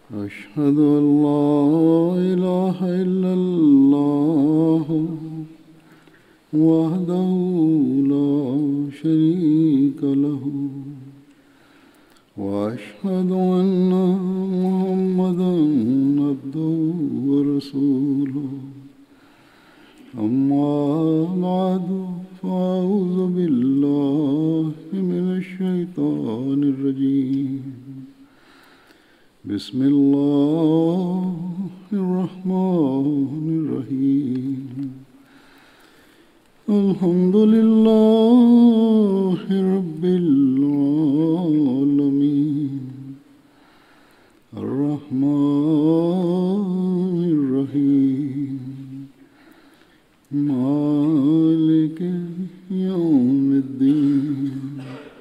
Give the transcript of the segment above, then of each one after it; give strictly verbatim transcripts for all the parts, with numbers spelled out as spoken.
أشهد أن لا إله إلا الله وحده لا شريك له وأشهد أن محمدا عبده ورسوله أما بعد فأعوذ بالله من الشيطان الرجيم بسم الله الرحمن الرحيم الحمد لله رب العالمين الرحمن الرحيم مالك يوم الدين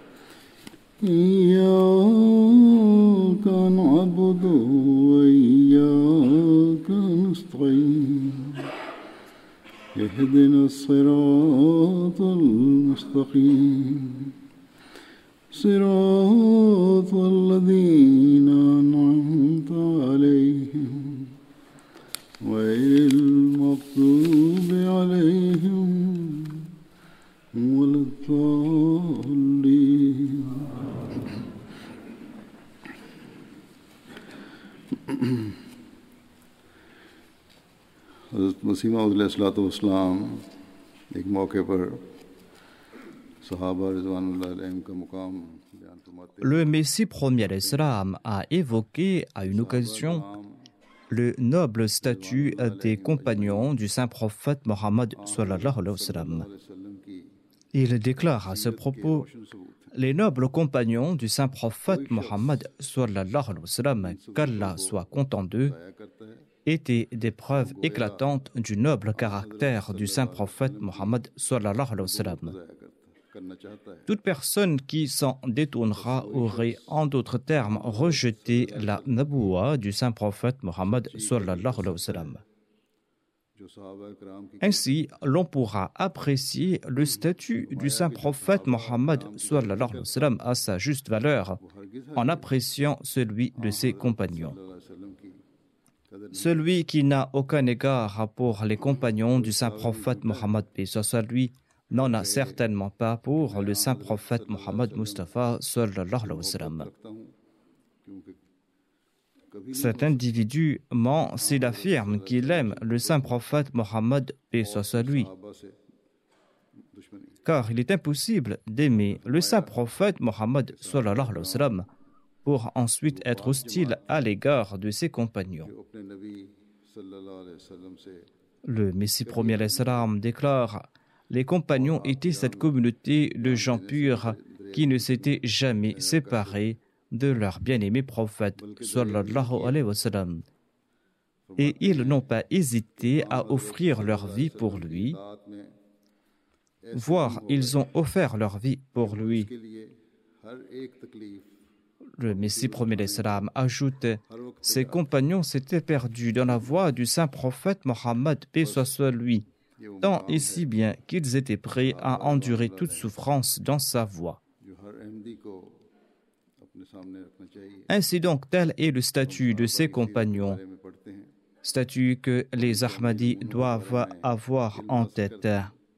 إياك نعبد وإياك نستعين اهدنا الصراط المستقيم صراط الذين أنعمت عليهم غير المغضوب عليهم ولا الضالين. حضرت مسیح موعود علیہ الصلوۃ والسلام ایک موقع پر صحابہ رضوان اللہ علیہم کا مقام بیان فرماتے ہیں. Le Messie premier d'Islam a évoqué à une occasion le noble statut des compagnons du saint prophète Mohammed sallallahu alayhi wa sallam. Il déclare à ce propos: les nobles compagnons du saint prophète Mohammed sallallahu alayhi wa sallam, qu'Allah soit content d'eux, étaient des preuves éclatantes du noble caractère du saint prophète Mohammed sallallahu alayhi wa sallam. Toute personne qui s'en détournera aurait, en d'autres termes, rejeté la nabouwa du saint prophète Mohammed sallallahu alayhi wa sallam. Ainsi, l'on pourra apprécier le statut du saint prophète Mohammed sallallahu alayhi wa sallam à sa juste valeur en appréciant celui de ses compagnons. Celui qui n'a aucun égard pour les compagnons du saint prophète Mohammed, paix soit lui, n'en a certainement pas pour le saint prophète Mohammed Mustafa sallallahu alayhi wa sallam. Cet individu ment s'il affirme qu'il aime le saint prophète Mohammed, paix soit lui. Car il est impossible d'aimer le saint prophète Mohammed sallallahu alayhi wa sallam pour ensuite être hostile à l'égard de ses compagnons. Le Messie premier alayhi salam déclare: les compagnons étaient cette communauté de gens purs qui ne s'étaient jamais séparés de leur bien-aimé prophète sallallahu alayhi wa sallam. Et ils n'ont pas hésité à offrir leur vie pour lui, voire ils ont offert leur vie pour lui. Le Messie premier alayhi salam ajoute: ses compagnons s'étaient perdus dans la voie du saint prophète Mohammed, paix soit lui, tant et si bien qu'ils étaient prêts à endurer toute souffrance dans sa voie. Ainsi donc, tel est le statut de ses compagnons, statut que les Ahmadis doivent avoir en tête.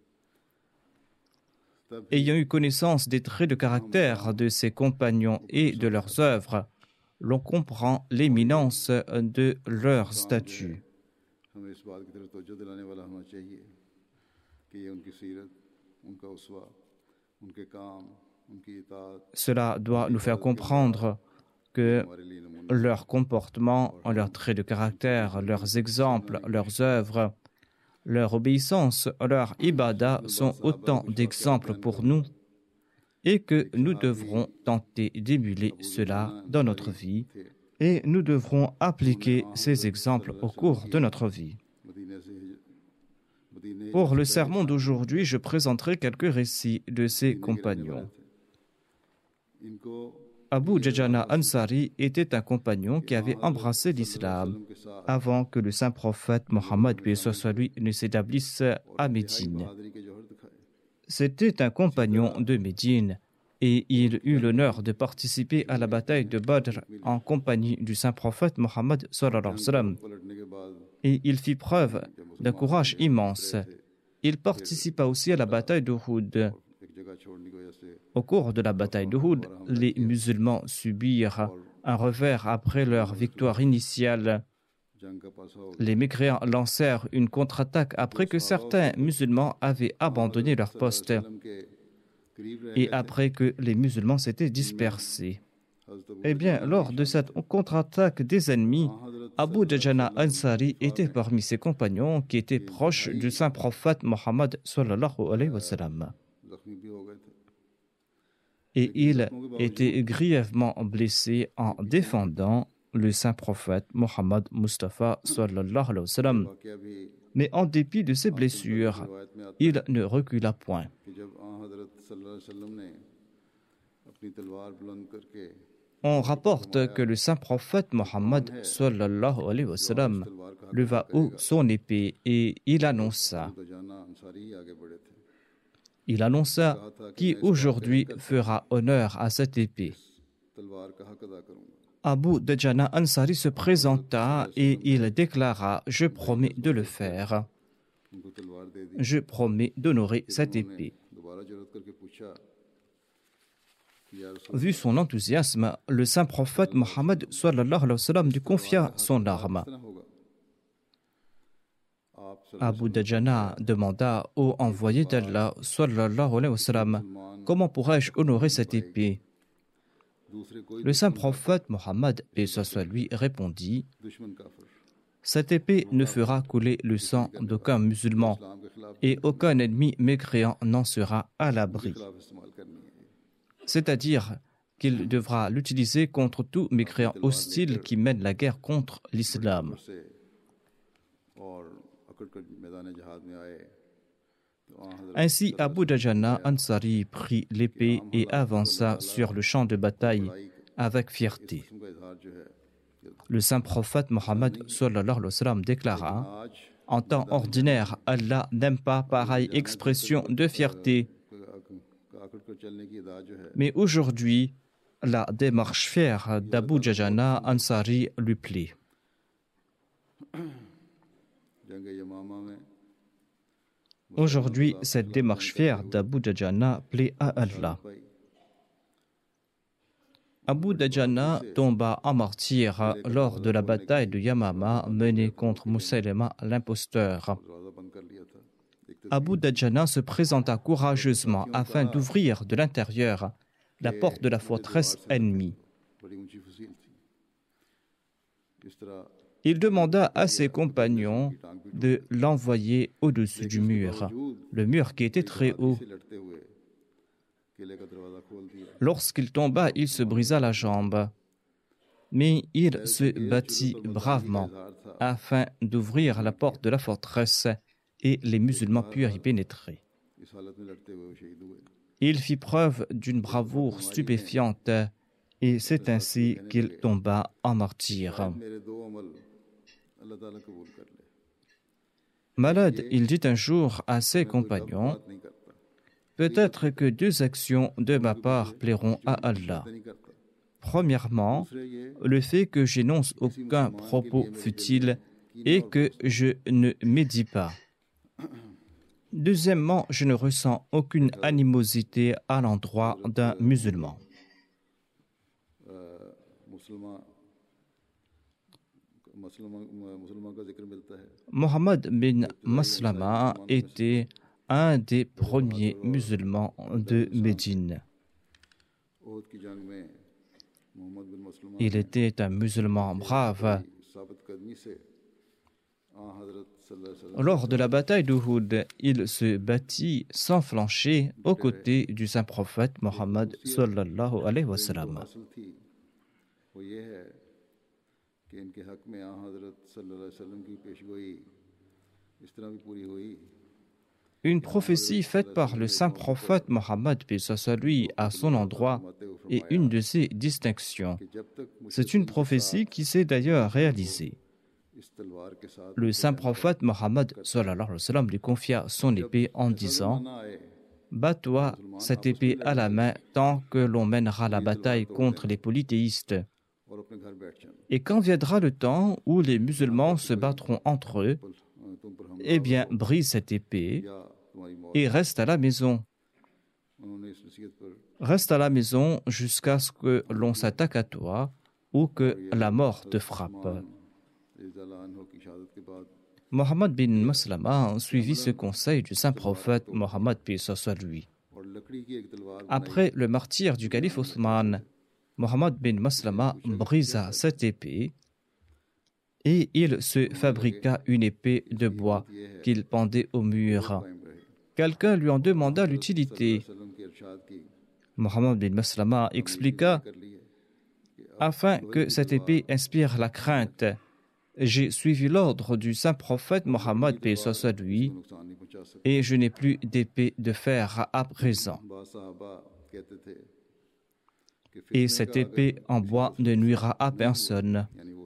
Ayant eu connaissance des traits de caractère de ses compagnons et de leurs œuvres, l'on comprend l'éminence de leur statut. Cela doit nous faire comprendre que leur comportement, leurs traits de caractère, leurs exemples, leurs œuvres, leur obéissance, leur ibadah sont autant d'exemples pour nous et que nous devrons tenter d'émuler cela dans notre vie et nous devrons appliquer ces exemples au cours de notre vie. Pour le sermon d'aujourd'hui, je présenterai quelques récits de ses compagnons. Abu Djajana Ansari était un compagnon qui avait embrassé l'islam avant que le saint prophète Mohammed lui ne s'établisse à Médine. C'était un compagnon de Médine et il eut l'honneur de participer à la bataille de Badr en compagnie du saint prophète Mohammed sallallahu alayhi wa sallam. Et il fit preuve d'un courage immense. Il participa aussi à la bataille d'Uhud. Au cours de la bataille d'Uhud, les musulmans subirent un revers après leur victoire initiale. Les mécréants lancèrent une contre-attaque après que certains musulmans avaient abandonné leur poste et après que les musulmans s'étaient dispersés. Eh bien, lors de cette contre-attaque des ennemis, Abu Dajana Ansari était parmi ses compagnons qui étaient proches du saint prophète Mohammed sallallahu alayhi wa sallam. Et il était grièvement blessé en défendant le saint prophète Mohammed Mustafa sallallahu alayhi wa sallam. Mais en dépit de ses blessures, il ne recula point. On rapporte que le saint prophète Mohammed sallallahu alayhi wa sallam leva haut son épée et il annonça Il annonça qui aujourd'hui fera honneur à cette épée. Abu Dajana Ansari se présenta et il déclara « Je promets de le faire. Je promets d'honorer cette épée. » Vu son enthousiasme, le saint prophète Mohammed sallallahu alayhi wa sallam lui confia son arme. Abu Dajana demanda au envoyé d'Allah sallallahu alayhi wa sallam « Comment pourrais-je honorer cette épée ?» Le saint prophète Mohammed, paix soit lui, répondit « Cette épée ne fera couler le sang d'aucun musulman et aucun ennemi mécréant n'en sera à l'abri. » C'est-à-dire qu'il devra l'utiliser contre tout mécréant hostile qui mène la guerre contre l'islam. Ainsi, Abu Dajana Ansari prit l'épée et avança sur le champ de bataille avec fierté. Le saint prophète Mohammed sallallahu alayhi wa sallam déclara « En temps ordinaire, Allah n'aime pas pareille expression de fierté. Mais aujourd'hui, la démarche fière d'Abu Dajana Ansari lui plaît. » Aujourd'hui, cette démarche fière d'Abu Dajana plaît à Allah. Abu Dajana tomba en martyr lors de la bataille de Yamama menée contre Musaylima l'imposteur. Abu Dajana se présenta courageusement afin d'ouvrir de l'intérieur la porte de la forteresse ennemie. Il demanda à ses compagnons de l'envoyer au-dessus du mur, le mur qui était très haut. Lorsqu'il tomba, il se brisa la jambe, mais il se battit bravement afin d'ouvrir la porte de la forteresse et les musulmans purent y pénétrer. Il fit preuve d'une bravoure stupéfiante et c'est ainsi qu'il tomba en martyr. Malade, il dit un jour à ses compagnons « Peut-être que deux actions de ma part plairont à Allah. Premièrement, le fait que j'énonce aucun propos futile et que je ne médis pas. Deuxièmement, je ne ressens aucune animosité à l'endroit d'un musulman. » Mohammed bin Maslama était un des premiers musulmans de Médine. Il était un musulman brave. Lors de la bataille d'Uhud, il se battit sans flancher aux côtés du saint prophète Mohammed sallallahu alayhi wa sallam. Une prophétie faite par le saint prophète Mohammed paix soit lui à son endroit est une de ses distinctions. C'est une prophétie qui s'est d'ailleurs réalisée. Le saint prophète Mohammed sallallahu alayhi wa sallam lui confia son épée en disant bats-toi cette épée à la main tant que l'on mènera la bataille contre les polythéistes. Et quand viendra le temps où les musulmans se battront entre eux, eh bien, brise cette épée et reste à la maison. Reste à la maison jusqu'à ce que l'on s'attaque à toi ou que la mort te frappe. Mohammed bin Maslama suivit ce conseil du saint prophète Mohammed paix soit lui. Après le martyre du calife Othman, Mohammed bin Maslama brisa cette épée et il se fabriqua une épée de bois qu'il pendait au mur. Quelqu'un lui en demanda l'utilité. Mohammed bin Maslama expliqua: afin que cette épée inspire la crainte, j'ai suivi l'ordre du saint prophète Mohammed paix soit lui, et je n'ai plus d'épée de fer à présent. Et cette épée en bois ne nuira à personne.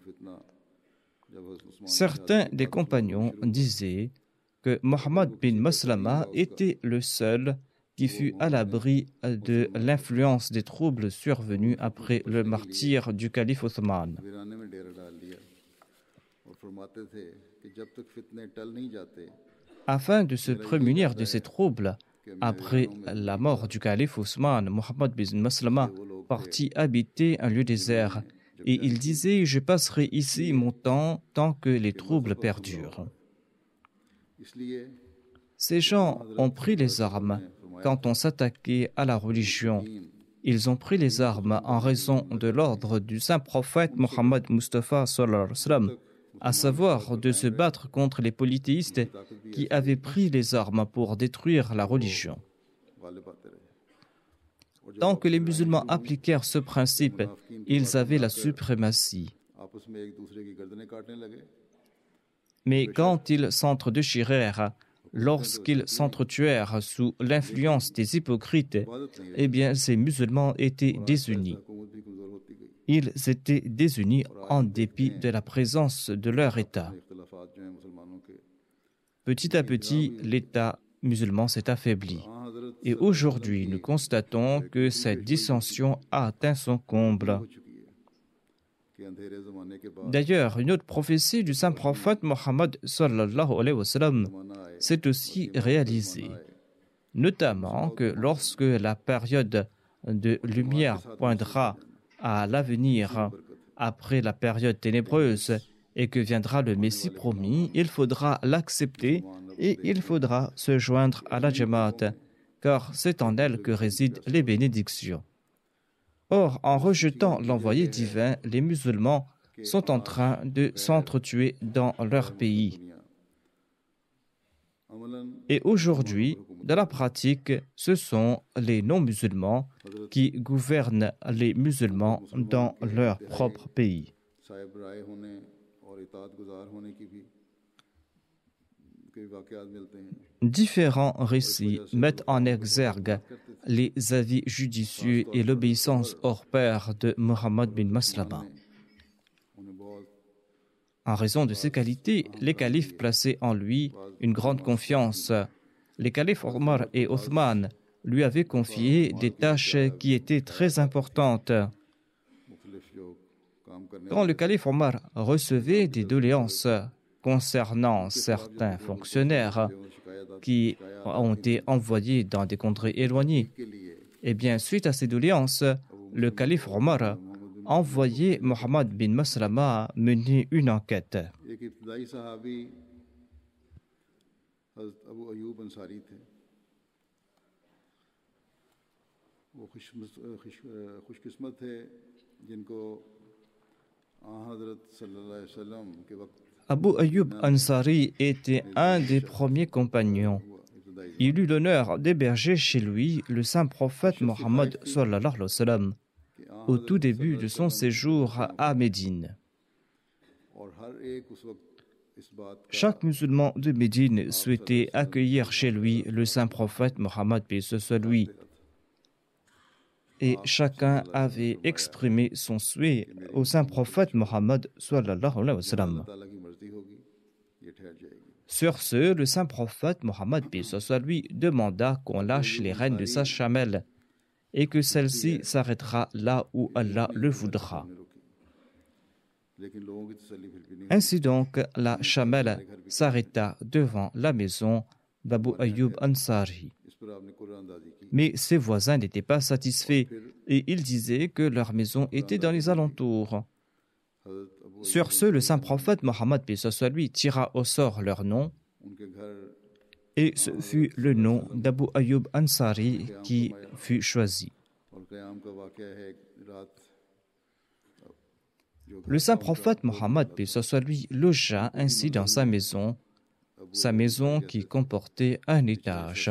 Certains des compagnons disaient que Mohammed bin Maslama était le seul qui fut à l'abri de l'influence des troubles survenus après le martyre du calife Othman. Afin de se prémunir de ces troubles, après la mort du calife Othman, Mohammed bin Maslama partit habiter un lieu désert et il disait: je passerai ici mon temps tant que les troubles perdurent. Ces gens ont pris les armes quand on s'attaquait à la religion. Ils ont pris les armes en raison de l'ordre du saint prophète Mohammed Mustafa sallallahu alayhi wa sallam, à savoir de se battre contre les polythéistes qui avaient pris les armes pour détruire la religion. Tant que les musulmans appliquèrent ce principe, ils avaient la suprématie. Mais quand ils s'entre-déchirèrent, lorsqu'ils s'entretuèrent sous l'influence des hypocrites, eh bien, ces musulmans étaient désunis. Ils étaient désunis en dépit de la présence de leur État. Petit à petit, l'État musulman s'est affaibli. Et aujourd'hui, nous constatons que cette dissension a atteint son comble. D'ailleurs, une autre prophétie du saint prophète Mohammed sallallahu alayhi wa sallam s'est aussi réalisée, notamment que lorsque la période de lumière poindra à l'avenir après la période ténébreuse et que viendra le Messie promis, il faudra l'accepter et il faudra se joindre à la Jamaat, car c'est en elle que résident les bénédictions. Or, en rejetant l'envoyé divin, les musulmans sont en train de s'entretuer dans leur pays. Et aujourd'hui, dans la pratique, ce sont les non-musulmans qui gouvernent les musulmans dans leur propre pays. Différents récits mettent en exergue les avis judicieux et l'obéissance hors pair de Mohammed bin Maslama. En raison de ses qualités, les califes plaçaient en lui une grande confiance. Les califes Omar et Othman lui avaient confié des tâches qui étaient très importantes. Quand le calife Omar recevait des doléances concernant certains fonctionnaires qui ont été envoyés dans des contrées éloignées, eh bien, suite à ces doléances, le calife Omar envoyait Mohammed bin Maslama mener une enquête. Abu Ayyub Ansari était un des premiers compagnons. Il eut l'honneur d'héberger chez lui le saint prophète Mohammed sallallahu alayhi wa sallam au tout début de son séjour à Médine. Chaque musulman de Médine souhaitait accueillir chez lui le saint prophète Mohammed paix soit lui. Et chacun avait exprimé son souhait au saint prophète Mohammed sallallahu alayhi wa sallam. Sur ce, le saint prophète Mohammed lui demanda qu'on lâche les rênes de sa chamelle et que celle-ci s'arrêtera là où Allah le voudra. Ainsi donc, la chamelle s'arrêta devant la maison d'Abu Ayyub Ansari. Mais ses voisins n'étaient pas satisfaits et ils disaient que leur maison était dans les alentours. Sur ce, le saint prophète Mohammed lui tira au sort leur nom et ce fut le nom d'Abu Ayyub Ansari qui fut choisi. Le saint prophète Mohammed lui logea ainsi dans sa maison, sa maison qui comportait un étage.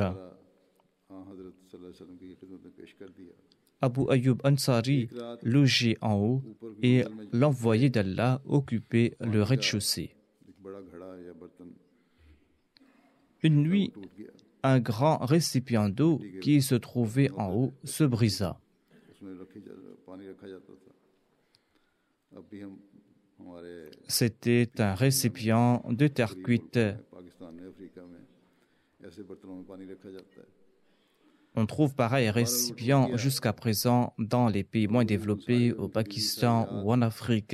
Abu Ayyub Ansari logeait en haut et l'envoyé d'Allah occupait le rez-de-chaussée. Une nuit, un grand récipient d'eau qui se trouvait en haut se brisa. C'était un récipient de terre cuite. On trouve pareil récipient jusqu'à présent dans les pays moins développés, au Pakistan ou en Afrique.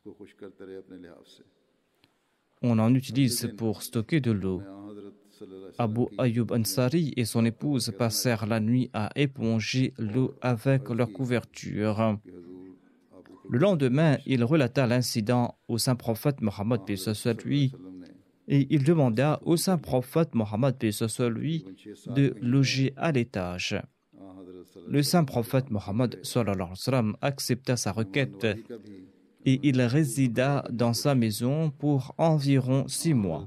On en utilise pour stocker de l'eau. Abu Ayyub Ansari et son épouse passèrent la nuit à éponger l'eau avec leur couverture. Le lendemain, il relata l'incident au saint prophète Mohammed lui et il demanda au saint prophète Mohammed lui de loger à l'étage. Le saint prophète Mohammed accepta sa requête et il résida dans sa maison pour environ six mois.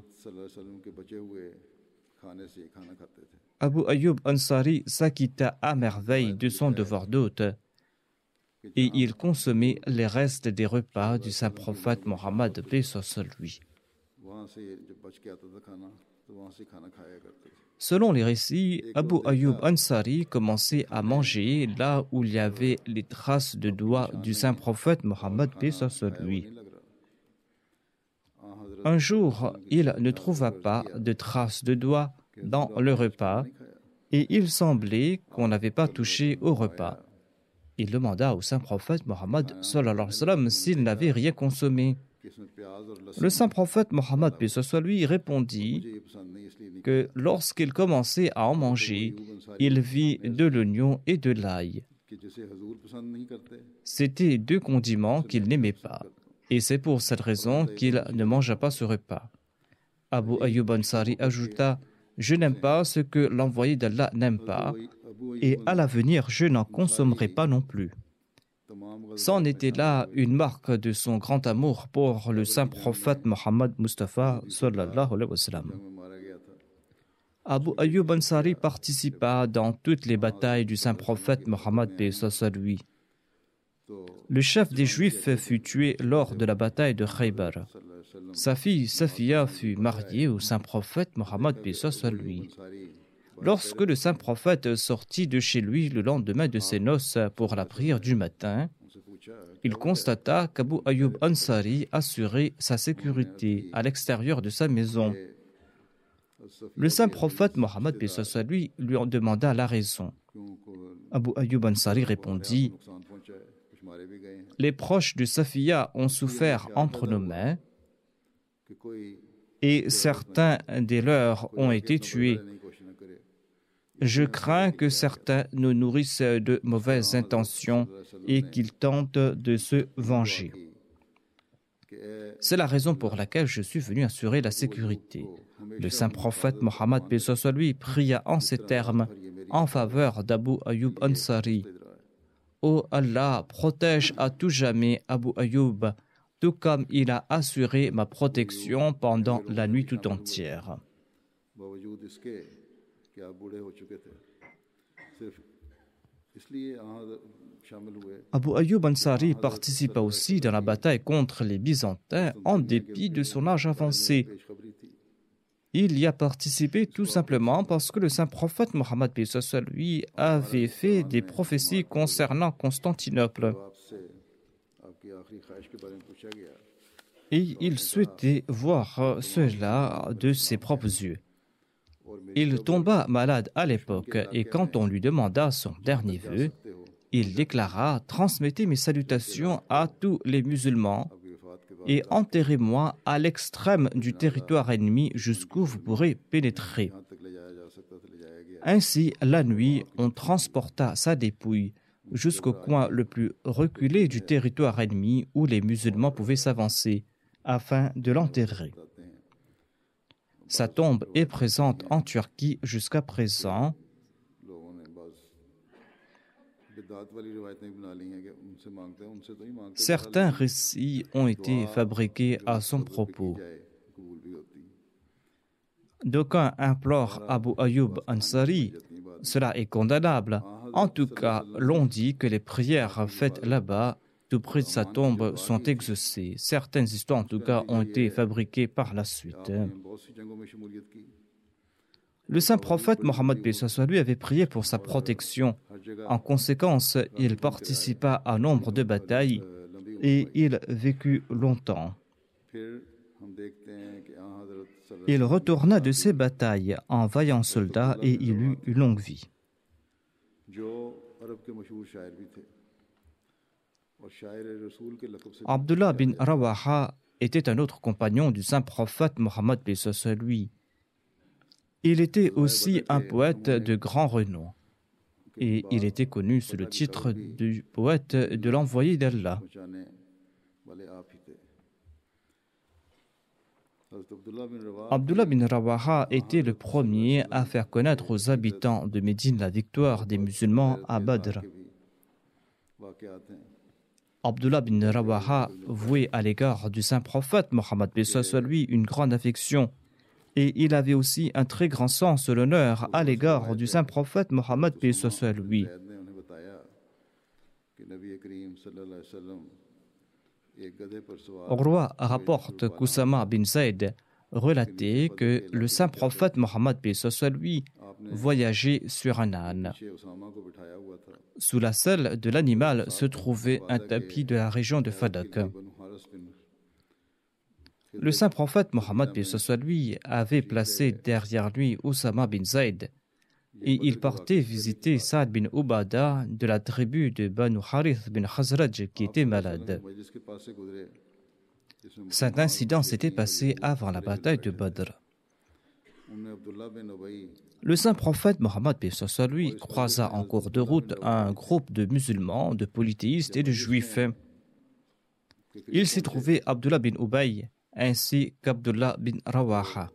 Abu Ayyub Ansari s'acquitta à merveille de son devoir d'hôte et il consommait les restes des repas du saint prophète Mohammed lui. Selon les récits, Abu Ayyub Ansari commençait à manger là où il y avait les traces de doigts du saint prophète Mohammed lui. Un jour, il ne trouva pas de traces de doigts dans le repas et il semblait qu'on n'avait pas touché au repas. Il demanda au saint prophète Mohammed s'il n'avait rien consommé. Le saint prophète Mohammed lui répondit que lorsqu'il commençait à en manger, il vit de l'oignon et de l'ail. C'étaient deux condiments qu'il n'aimait pas, et c'est pour cette raison qu'il ne mangea pas ce repas. Abu Ayyub Ansari ajouta: Je n'aime pas ce que l'envoyé d'Allah n'aime pas, et à l'avenir, je n'en consommerai pas non plus. C'en était là une marque de son grand amour pour le saint prophète Mohammed Mustafa sallallahu alayhi wa sallam. Abu Ayyub Ansari participa dans toutes les batailles du saint prophète Mohammed lui. Le chef des Juifs fut tué lors de la bataille de Khaybar. Sa fille Safiya fut mariée au saint prophète Mohammed lui. Lorsque le saint prophète sortit de chez lui le lendemain de ses noces pour la prière du matin, il constata qu'Abu Ayyub Ansari assurait sa sécurité à l'extérieur de sa maison. Le saint prophète Mohammed lui lui en demanda la raison. Abu Ayyub Ansari répondit: Les proches de Safiya ont souffert entre nos mains et certains des leurs ont été tués. Je crains que certains nous nourrissent de mauvaises intentions et qu'ils tentent de se venger. C'est la raison pour laquelle je suis venu assurer la sécurité. Le saint prophète Mohammed lui pria en ces termes en faveur d'Abu Ayyub Ansari: Ô Allah, protège à tout jamais Abu Ayyub, tout comme il a assuré ma protection pendant la nuit tout entière. Abu Ayyub Ansari participa aussi dans la bataille contre les Byzantins en dépit de son âge avancé. Il y a participé tout simplement parce que le saint prophète Mohammed lui avait fait des prophéties concernant Constantinople. et il souhaitait voir cela de ses propres yeux. Il tomba malade à l'époque et quand on lui demanda son dernier vœu, il déclara « Transmettez mes salutations à tous les musulmans et enterrez-moi à l'extrême du territoire ennemi jusqu'où vous pourrez pénétrer. » Ainsi, la nuit, on transporta sa dépouille jusqu'au coin le plus reculé du territoire ennemi où les musulmans pouvaient s'avancer afin de l'enterrer. Sa tombe est présente en Turquie jusqu'à présent. Certains récits ont été fabriqués à son propos. D'aucuns implorent Abu Ayyub Ansari. Cela est condamnable. En tout cas, l'on dit que les prières faites là-bas, tout près de sa tombe, sont exaucées. Certaines histoires, en tout cas, ont été fabriquées par la suite. Le saint prophète Mohammed lui avait prié pour sa protection. En conséquence, il participa à nombre de batailles et il vécut longtemps. Il retourna de ces batailles en vaillant soldat et il eut une longue vie. Abdullah bin Rawaha était un autre compagnon du saint prophète Mohammed lui. Il était aussi un poète de grand renom et il était connu sous le titre du poète de l'envoyé d'Allah. Abdullah bin Rawaha était le premier à faire connaître aux habitants de Médine la victoire des musulmans à Badr. Abdullah bin Rawaha vouait à l'égard du saint prophète Mohammed lui une grande affection et il avait aussi un très grand sens de l'honneur à l'égard du saint prophète Mohammed lui. Urwa rapporte qu'Oussama bin Zayd relatait que le saint prophète Mohammed lui voyageait sur un âne. Sous la selle de l'animal se trouvait un tapis de la région de Fadak. Le saint prophète Mohammed lui avait placé derrière lui Oussama bin Zayd et il partait visiter Saad bin Ubada de la tribu de Banu Harith bin Khazraj qui était malade. Cet incident s'était passé avant la bataille de Badr. Le saint prophète Mohammed lui croisa en cours de route un groupe de musulmans, de polythéistes et de juifs. Il s'y trouvait Abdullah bin Ubay ainsi qu'Abdullah bin Rawaha.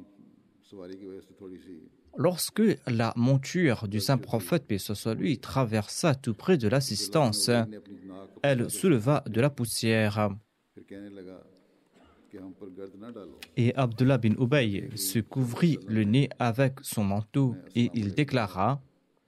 Lorsque la monture du saint prophète lui traversa tout près de l'assistance, elle souleva de la poussière. Et Abdullah bin Ubay se couvrit le nez avec son manteau et il déclara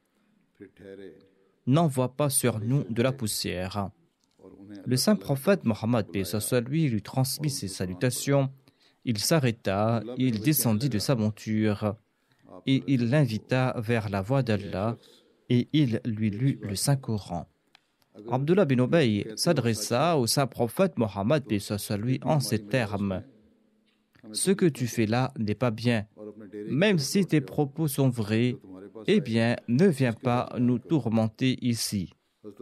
« N'envoie pas sur nous de la poussière ». Le saint prophète Mohammed lui lui transmit ses salutations. Il s'arrêta, il descendit de sa monture et il l'invita vers la voie d'Allah et il lui lut le Saint-Coran. Abdullah bin Ubay s'adressa au saint prophète Mohammed lui en ces termes. « Ce que tu fais là n'est pas bien. Même si tes propos sont vrais, eh bien, ne viens pas nous tourmenter ici.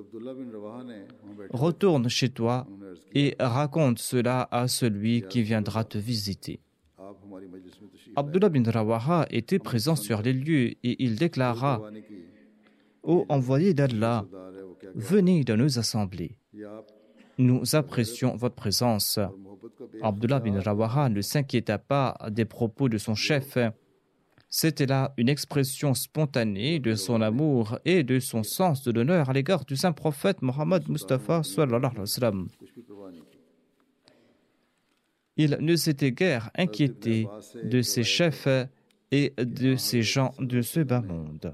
Retourne chez toi et raconte cela à celui qui viendra te visiter. » Abdullah bin Rawaha était présent sur les lieux et il déclara « Ô envoyé d'Allah, venez dans nos assemblées. Nous apprécions votre présence. » Abdullah bin Rawaha ne s'inquiéta pas des propos de son chef. C'était là une expression spontanée de son amour et de son sens de l'honneur à l'égard du saint prophète Mohammed Mustafa sallallahu alayhi wa sallam. Il ne s'était guère inquiété de ses chefs et de ces gens de ce bas monde.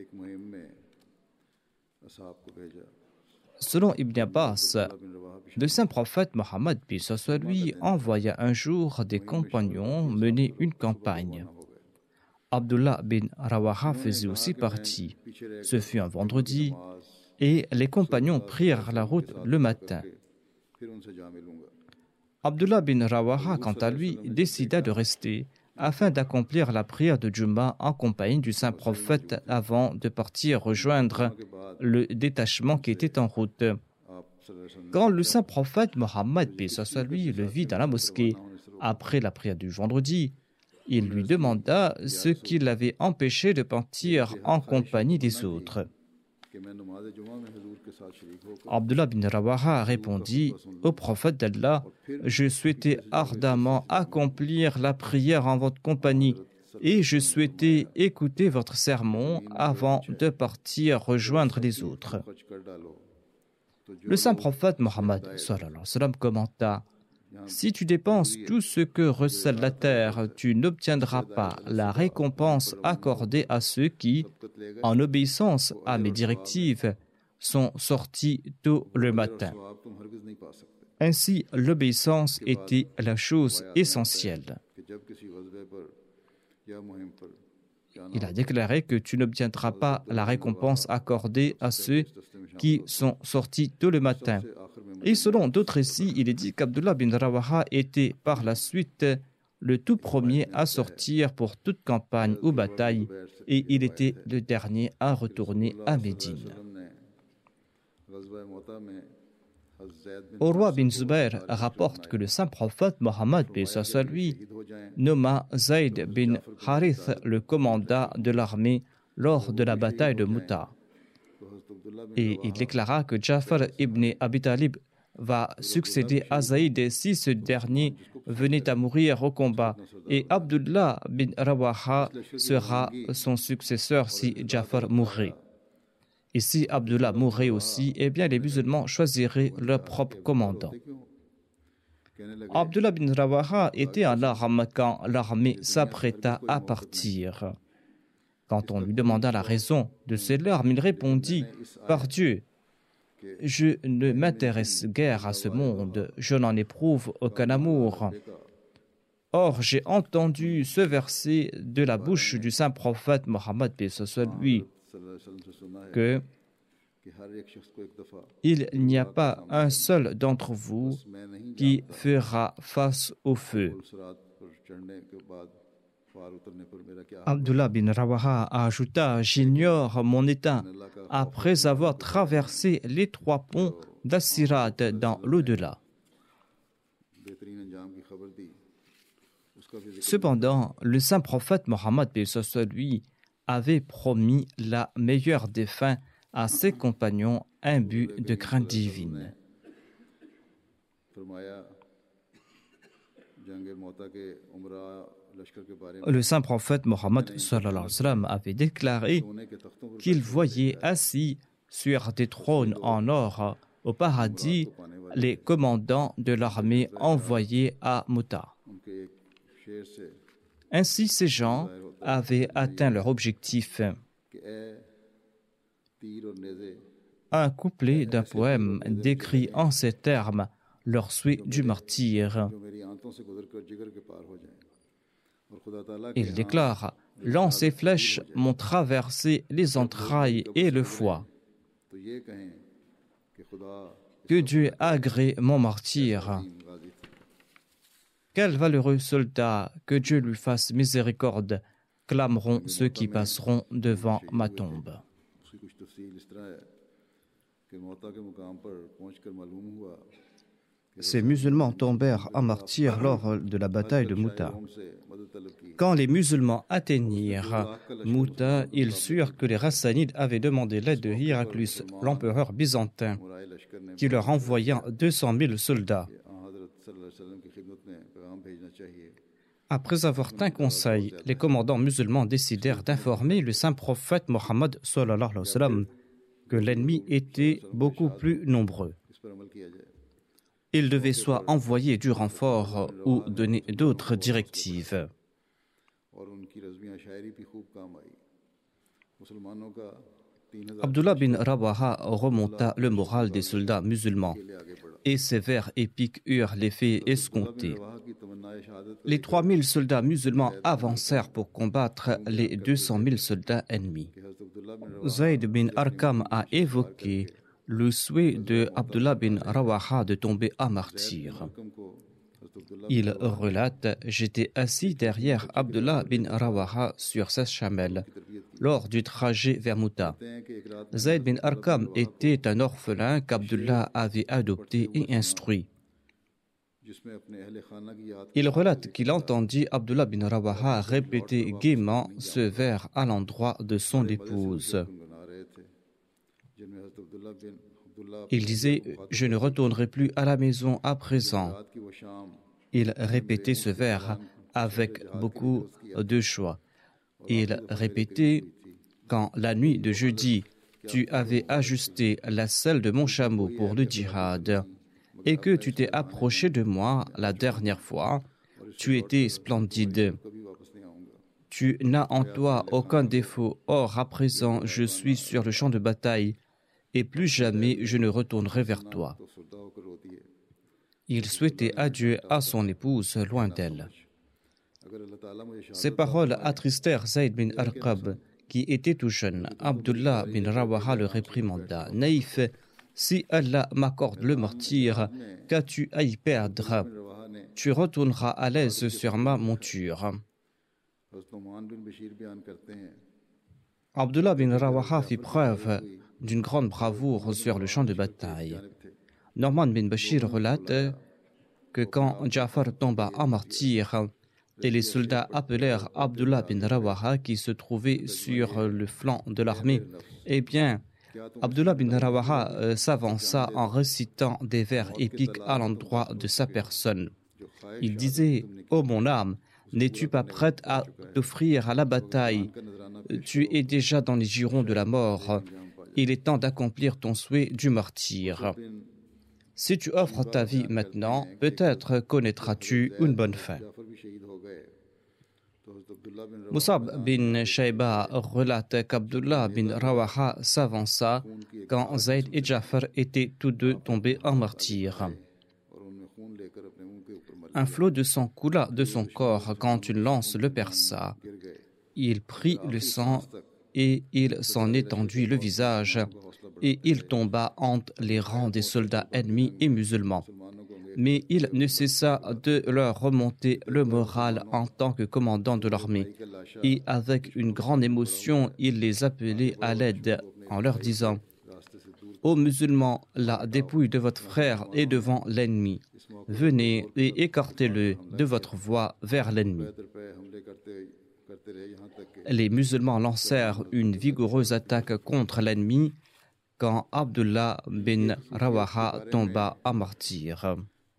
Selon Ibn Abbas, le saint prophète Mohammed lui envoya un jour des compagnons mener une campagne. Abdullah bin Rawaha faisait aussi partie. Ce fut un vendredi et les compagnons prirent la route le matin. Abdullah bin Rawaha, quant à lui, décida de rester afin d'accomplir la prière de Juma en compagnie du saint prophète avant de partir rejoindre le détachement qui était en route. Quand le saint prophète Mohammed, paix soit lui, le vit dans la mosquée après la prière du vendredi, il lui demanda ce qui l'avait empêché de partir en compagnie des autres. Abdullah bin Rawaha répondit au prophète d'Allah: je souhaitais ardemment accomplir la prière en votre compagnie et je souhaitais écouter votre sermon avant de partir rejoindre les autres. Le saint prophète Mohammed sallallahu alayhi wa sallam commenta: si tu dépenses tout ce que recèle la terre, tu n'obtiendras pas la récompense accordée à ceux qui, en obéissance à mes directives, sont sortis tôt le matin. Ainsi, l'obéissance était la chose essentielle. Il a déclaré que tu n'obtiendras pas la récompense accordée à ceux qui sont sortis tôt le matin. Et selon d'autres récits, il est dit qu'Abdullah bin Rawaha était par la suite le tout premier à sortir pour toute campagne ou bataille et il était le dernier à retourner à Médine. Urwa bin Zubair rapporte que le saint prophète Mohammed, paix soit lui, nomma Zayd bin Harith le commandant de l'armée lors de la bataille de Mouta. Et il déclara que Jafar ibn Abi Talib va succéder à Zayd si ce dernier venait à mourir au combat, et Abdullah bin Rawaha sera son successeur si Jafar mourrait. Et si Abdullah mourrait aussi, eh bien les musulmans choisiraient leur propre commandant. Abdullah bin Rawaha était en larmes quand l'armée s'apprêta à partir. Quand on lui demanda la raison de ces larmes, il répondit: par Dieu, je ne m'intéresse guère à ce monde, je n'en éprouve aucun amour. Or, j'ai entendu ce verset de la bouche du saint prophète Mohammed, paix soit lui, que il n'y a pas un seul d'entre vous qui fera face au feu. Abdullah bin Rawaha ajouta: j'ignore mon état après avoir traversé les trois ponts d'Assirat dans l'au-delà. Cependant, le saint prophète Mohammed, paix soit lui, avait promis la meilleure des fins à ses compagnons imbus de crainte divine. Le saint prophète Mohammed sallallahu alayhi wa sallam avait déclaré qu'il voyait assis sur des trônes en or au paradis les commandants de l'armée envoyés à Mouta. Ainsi, ces gens avaient atteint leur objectif. Un couplet d'un poème décrit en ces termes leur souhait du martyre. Il déclare: lance et flèches m'ont traversé les entrailles et le foie. Que Dieu agrée mon martyre. Quel valeureux soldat, que Dieu lui fasse miséricorde, clameront ceux qui passeront devant ma tombe. Ces musulmans tombèrent en martyrs lors de la bataille de Mouta. Quand les musulmans atteignirent Mouta, ils surent que les Hassanides avaient demandé l'aide de Héraclius, l'empereur byzantin, qui leur envoya deux cent mille soldats. Après avoir tint conseil, les commandants musulmans décidèrent d'informer le saint prophète Mohammed sallallahu alayhi wa sallam que l'ennemi était beaucoup plus nombreux. Il devait soit envoyer du renfort ou donner d'autres directives. Abdullah bin Rawaha remonta le moral des soldats musulmans et ses vers épiques eurent l'effet escompté. Les trois mille soldats musulmans avancèrent pour combattre les deux cent mille soldats ennemis. Zayd bin Arqam a évoqué le souhait de Abdullah bin Rawaha de tomber à martyr. Il relate: j'étais assis derrière Abdullah bin Rawaha sur sa chamelle lors du trajet vers Mouta. Zayd bin Arqam était un orphelin qu'Abdullah avait adopté et instruit. Il relate qu'il entendit Abdullah bin Rawaha répéter gaiement ce vers à l'endroit de son épouse. Il disait: je ne retournerai plus à la maison à présent. Il répétait ce vers avec beaucoup de joie. Il répétait: quand la nuit de jeudi, tu avais ajusté la selle de mon chameau pour le djihad et que tu t'es approché de moi la dernière fois, tu étais splendide. Tu n'as en toi aucun défaut. Or, à présent, je suis sur le champ de bataille et plus jamais je ne retournerai vers toi. Il souhaitait adieu à son épouse loin d'elle. Ces paroles attristèrent Zayd bin Arqam, qui était tout jeune. Abdullah bin Rawaha le réprimanda: naïf, si Allah m'accorde le martyre, qu'as-tu à y perdre? Tu retourneras à l'aise sur ma monture. Abdullah bin Rawaha fit preuve d'une grande bravoure sur le champ de bataille. Norman bin Bashir relate que quand Ja'far tomba en martyr et les soldats appelèrent Abdullah bin Rawaha qui se trouvait sur le flanc de l'armée, eh bien, Abdullah bin Rawaha euh, s'avança en récitant des vers épiques à l'endroit de sa personne. Il disait: ô mon âme, n'es-tu pas prête à t'offrir à la bataille? Tu es déjà dans les girons de la mort. Il est temps d'accomplir ton souhait du martyr. Si tu offres ta vie maintenant, peut-être connaîtras-tu une bonne fin. Musab bin Shayba relate qu'Abdullah bin Rawaha s'avança quand Zayd et Ja'far étaient tous deux tombés en martyr. Un flot de sang coula de son corps quand une lance le perça. Il prit le sang et il s'en étendit le visage, et il tomba entre les rangs des soldats ennemis et musulmans. Mais il ne cessa de leur remonter le moral en tant que commandant de l'armée, et avec une grande émotion, il les appelait à l'aide en leur disant: ô musulmans, la dépouille de votre frère est devant l'ennemi. Venez et écartez-le de votre voie vers l'ennemi. Les musulmans lancèrent une vigoureuse attaque contre l'ennemi quand Abdullah bin Rawaha tomba en martyr.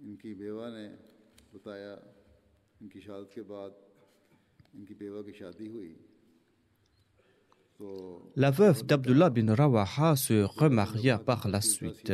La veuve d'Abdullah bin Rawaha se remaria par la suite.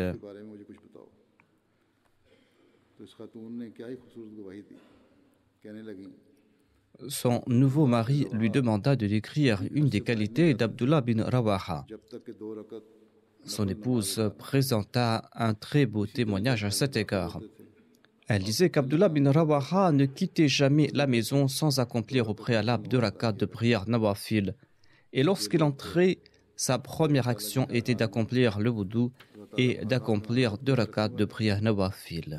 Son nouveau mari lui demanda de décrire une des qualités d'Abdullah bin Rawaha. Son épouse présenta un très beau témoignage à cet égard. Elle disait qu'Abdullah bin Rawaha ne quittait jamais la maison sans accomplir au préalable deux rakats de prière nawafil. Et lorsqu'il entrait, sa première action était d'accomplir le wudu et d'accomplir deux rakats de prière nawafil.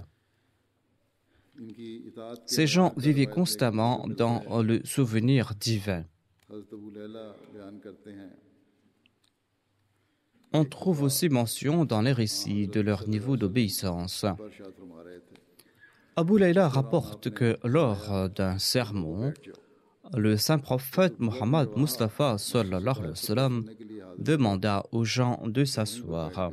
Ces gens vivaient constamment dans le souvenir divin. On trouve aussi mention dans les récits de leur niveau d'obéissance. Abu Layla rapporte que lors d'un sermon, le saint prophète Mohammed Mustafa sallallahu alayhi wa sallam demanda aux gens de s'asseoir.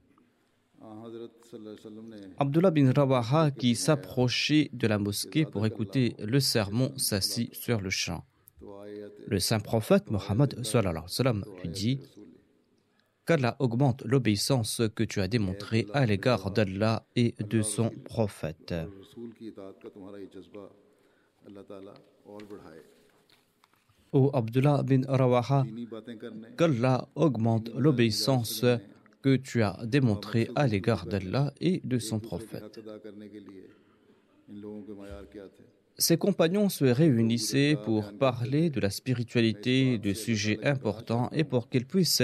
Abdullah bin Rawaha, qui s'approchait de la mosquée pour écouter le sermon, s'assit sur le champ. Le saint prophète Mohammed sallallahu alayhi wa sallam lui dit: qu'Allah augmente l'obéissance que tu as démontrée à l'égard d'Allah et de son prophète. Ô Abdullah bin Rawaha, qu'Allah augmente l'obéissance que tu as démontrée à l'égard d'Allah et de son prophète. Ses compagnons se réunissaient pour parler de la spiritualité, de sujets importants et pour qu'ils puissent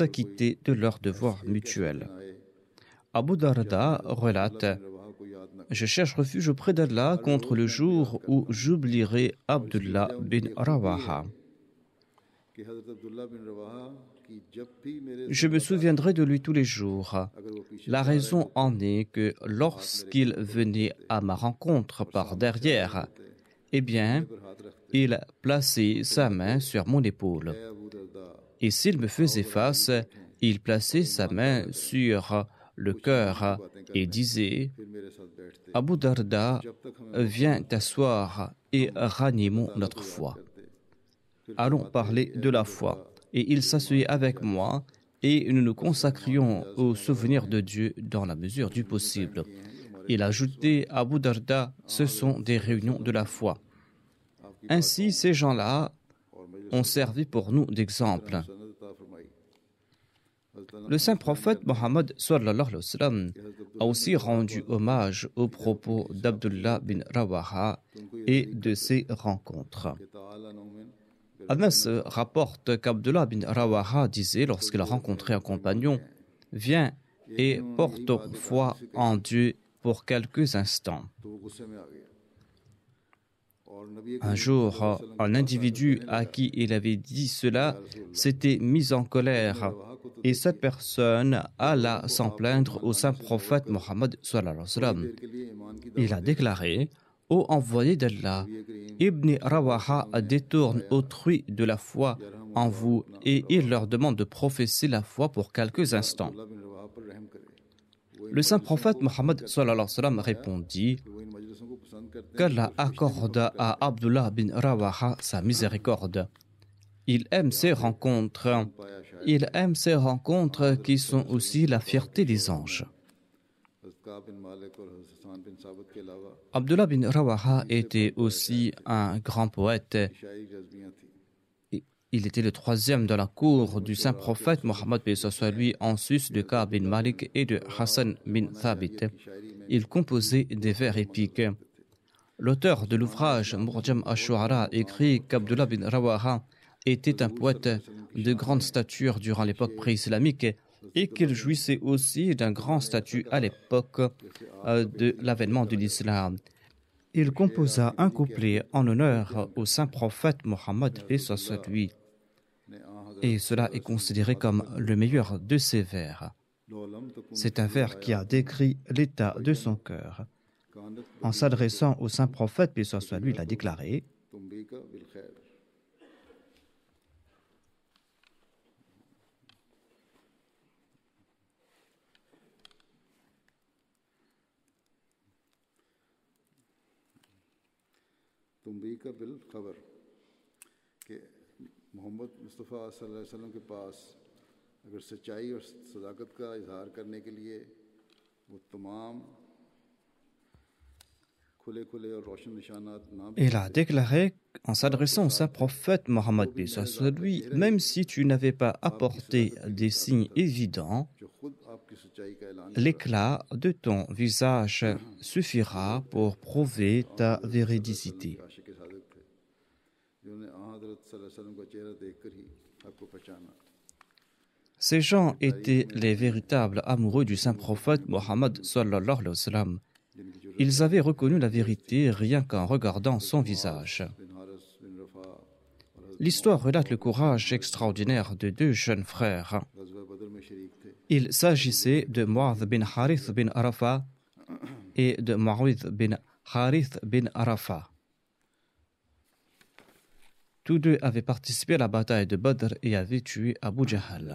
s'acquitter de leurs devoirs mutuels. Abu Darda relate Je cherche refuge auprès d'Allah contre le jour où j'oublierai Abdullah bin Rawaha. Je me souviendrai de lui tous les jours. La raison en est que lorsqu'il venait à ma rencontre par derrière, eh bien, il plaçait sa main sur mon épaule. Et s'il me faisait face, il plaçait sa main sur le cœur et disait « Abu Darda, viens t'asseoir et ranimons notre foi. Allons parler de la foi. » Et il s'asseyait avec moi et nous nous consacrions au souvenir de Dieu dans la mesure du possible. Il ajoutait à Abu Darda, ce sont des réunions de la foi. Ainsi, ces gens-là ont servi pour nous d'exemple. Le saint prophète Mohammed sallallahu alayhi wa sallam a aussi rendu hommage aux propos d'Abdullah bin Rawaha et de ses rencontres. Anas rapporte qu'Abdullah bin Rawaha disait lorsqu'il rencontrait un compagnon « Viens et porte foi en Dieu pour quelques instants. » Un jour, un individu à qui il avait dit cela s'était mis en colère et cette personne alla s'en plaindre au saint prophète Mohammed sallallahu alayhi wa sallam. Il a déclaré « Ô envoyé d'Allah, Ibn Rawaha détourne autrui de la foi en vous et il leur demande de professer la foi pour quelques instants. » Le saint prophète Mohammed sallallahu alayhi wa sallam répondit qu'Allah accorde à Abdullah bin Rawaha sa miséricorde. Il aime ces rencontres. Il aime ces rencontres qui sont aussi la fierté des anges. Abdullah bin Rawaha était aussi un grand poète. Il était le troisième dans la cour du saint prophète Mohammed lui en sus de Ka'b bin Malik et de Hassan bin Thabit. Il composait des vers épiques. L'auteur de l'ouvrage Murjam ash-Shu'ara écrit qu'Abdullah bin Rawaha était un poète de grande stature durant l'époque pré-islamique et qu'il jouissait aussi d'un grand statut à l'époque de l'avènement de l'islam. Il composa un couplet en honneur au saint prophète Mohammed lui, et cela est considéré comme le meilleur de ses vers. C'est un vers qui a décrit l'état de son cœur. En s'adressant au saint prophète, paix soit sur lui, il a déclaré तुम्बीका बिल खबर कि मोहम्मद मुस्तफ़ा सल्लल्लाहु अलैहि वसल्लम के पास अगर सच्चाई और सदाकत का इजहार करने के लिए वो तमाम खुले खुले और रोशन निशानात ना Il a déclaré en s'adressant au saint prophète Mohammed lui, même si tu n'avais pas apporté des signes évidents, l'éclat de ton visage suffira pour prouver ta véridicité. Ces gens étaient les véritables amoureux du saint prophète Mohammed sallallahu alayhi wa sallam. Ils avaient reconnu la vérité rien qu'en regardant son visage. L'histoire relate le courage extraordinaire de deux jeunes frères. Il s'agissait de Mu'adh bin Harith bin Arafa et de Mu'awidh bin Harith bin Arafa. Tous deux avaient participé à la bataille de Badr et avaient tué Abu Jahl.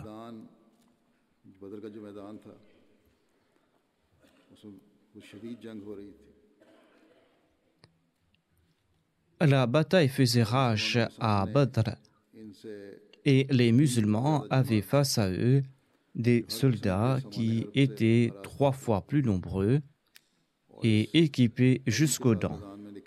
La bataille faisait rage à Badr et les musulmans avaient face à eux des soldats qui étaient trois fois plus nombreux et équipés jusqu'aux dents.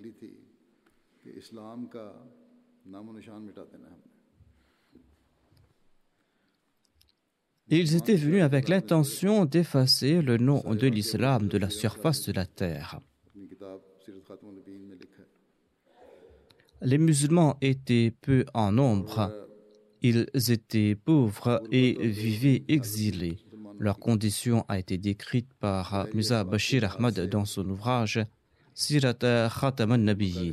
Ils étaient venus avec l'intention d'effacer le nom de l'islam de la surface de la terre. Les musulmans étaient peu en nombre, ils étaient pauvres et vivaient exilés. Leur condition a été décrite par Mirza Bashir Ahmad dans son ouvrage Sirat Khatam al-Nabiyyin.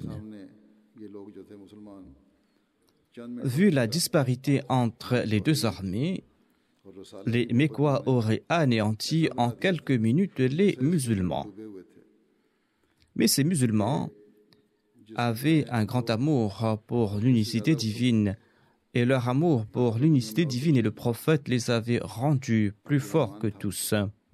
Vu la disparité entre les deux armées, les Mécois auraient anéanti en quelques minutes les musulmans. Mais ces musulmans avaient un grand amour pour l'unicité divine, et leur amour pour l'unicité divine et le prophète les avait rendus plus forts que tous.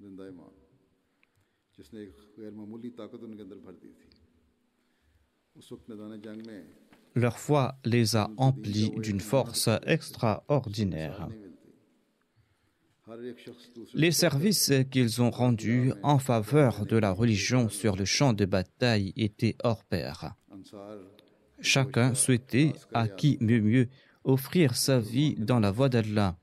Leur foi les a emplis d'une force extraordinaire. Les services qu'ils ont rendus en faveur de la religion sur le champ de bataille étaient hors pair. Chacun souhaitait, à qui mieux mieux, offrir sa vie dans la voie d'Allah.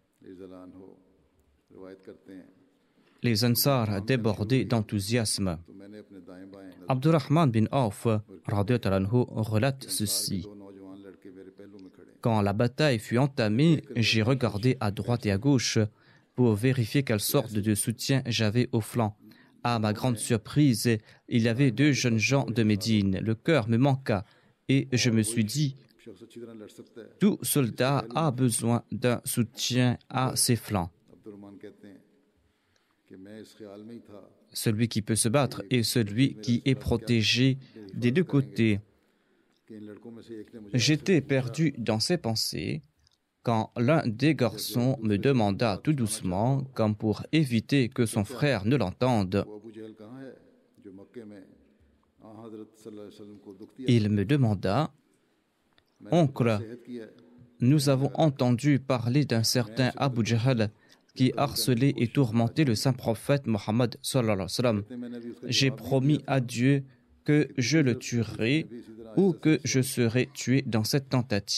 Les Ansar débordaient d'enthousiasme. Abdurrahman bin Auf relate ceci. Quand la bataille fut entamée, j'ai regardé à droite et à gauche pour vérifier quelle sorte de soutien j'avais au flanc. À ma grande surprise, il y avait deux jeunes gens de Médine. Le cœur me manqua et je me suis dit, tout soldat a besoin d'un soutien à ses flancs. Celui qui peut se battre est celui qui est protégé des deux côtés. J'étais perdu dans ces pensées quand l'un des garçons me demanda tout doucement, comme pour éviter que son frère ne l'entende. Il me demanda, « Oncle, nous avons entendu parler d'un certain Abu Jahl qui harcelait et tourmentait le saint prophète Mohammed sallallahu alayhi wa sallam. J'ai promis à Dieu que je le tuerai ou que je serai tué dans cette tentative. »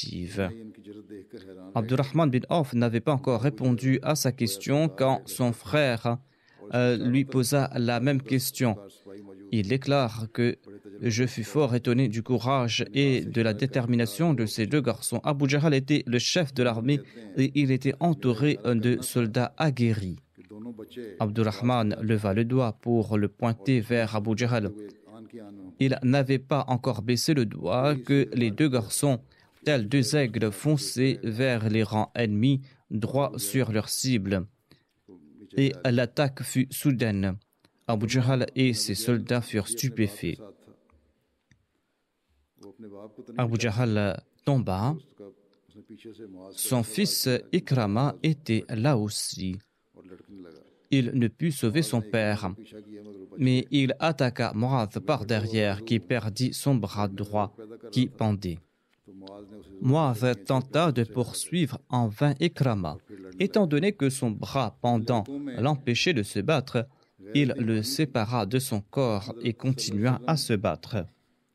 Abdurrahman bin Auf n'avait pas encore répondu à sa question quand son frère euh, lui posa la même question. Il déclare que je fus fort étonné du courage et de la détermination de ces deux garçons. Abu Jahl était le chef de l'armée et il était entouré de soldats aguerris. Abdurrahman leva le doigt pour le pointer vers Abu Jahl. Il n'avait pas encore baissé le doigt que les deux garçons, tels deux aigles, fonçaient vers les rangs ennemis, droit sur leur cible. Et l'attaque fut soudaine. Abu Jahl et ses soldats furent stupéfaits. Abu Jahl tomba. Son fils Ikrama était là aussi. Il ne put sauver son père, mais il attaqua Mu'adh par derrière, qui perdit son bras droit, qui pendait. Mu'adh tenta de poursuivre en vain Ikrama. Étant donné que son bras pendant l'empêchait de se battre, il le sépara de son corps et continua à se battre.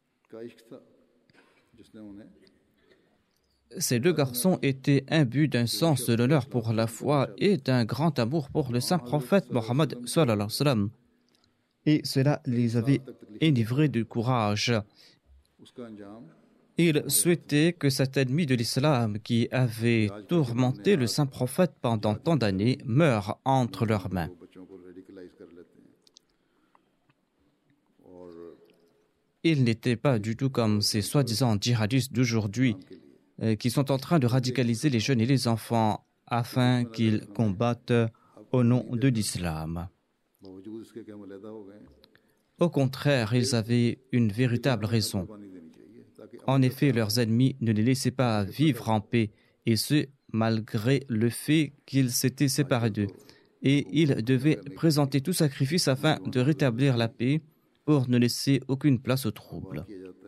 Ces deux garçons étaient imbus d'un sens de l'honneur pour la foi et d'un grand amour pour le saint prophète Mohammed sallallahu alayhi wa sallam. Et cela les avait enivrés de courage. Ils souhaitaient que cet ennemi de l'islam qui avait tourmenté le saint prophète pendant tant d'années meure entre leurs mains. Ils n'étaient pas du tout comme ces soi-disant djihadistes d'aujourd'hui euh, qui sont en train de radicaliser les jeunes et les enfants afin qu'ils combattent au nom de l'islam. Au contraire, ils avaient une véritable raison. En effet, leurs ennemis ne les laissaient pas vivre en paix, et ce, malgré le fait qu'ils s'étaient séparés d'eux. Et ils devaient présenter tout sacrifice afin de rétablir la paix pour ne laisser aucune place aux troubles.